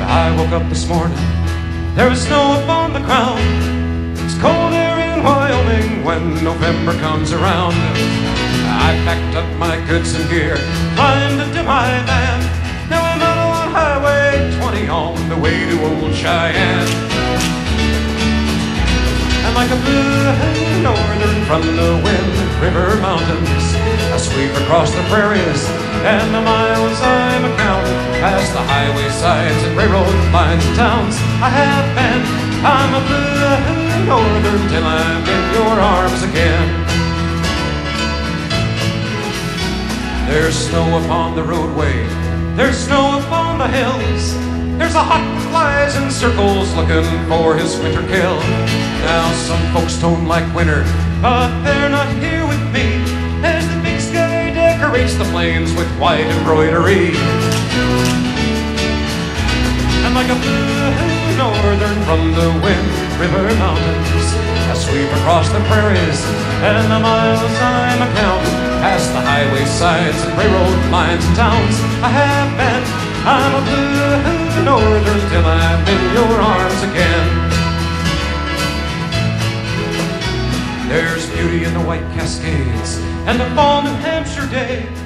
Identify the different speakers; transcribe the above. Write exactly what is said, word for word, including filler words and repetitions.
Speaker 1: I woke up this morning, there was snow upon the ground. It's cold here in Wyoming when November comes around. I packed up my goods and gear, climbed into my van. Now I'm out on Highway twenty on the way to Old Cheyenne. And like a blue northern from the Wind River Mountains, I sweep across the prairies and the miles I'm a counting, past the highway sides and railroad lines and towns I have been. I'm a blue northern till I'm in your arms again. There's snow upon the roadway, there's snow upon the hills. There's a hawk that flies in circles looking for his winter kill. Now some folks don't like winter, but they're not here with me, as the big sky decorates the plains with white embroidery. And like a blue northern from the Wind River Mountains, I sweep across the prairies and the miles I'm a counting, past the highway sides and railroad lines and towns I have been. I'm a blue northern till I'm in your arms again. There's beauty in the White Cascades and the fall New Hampshire day,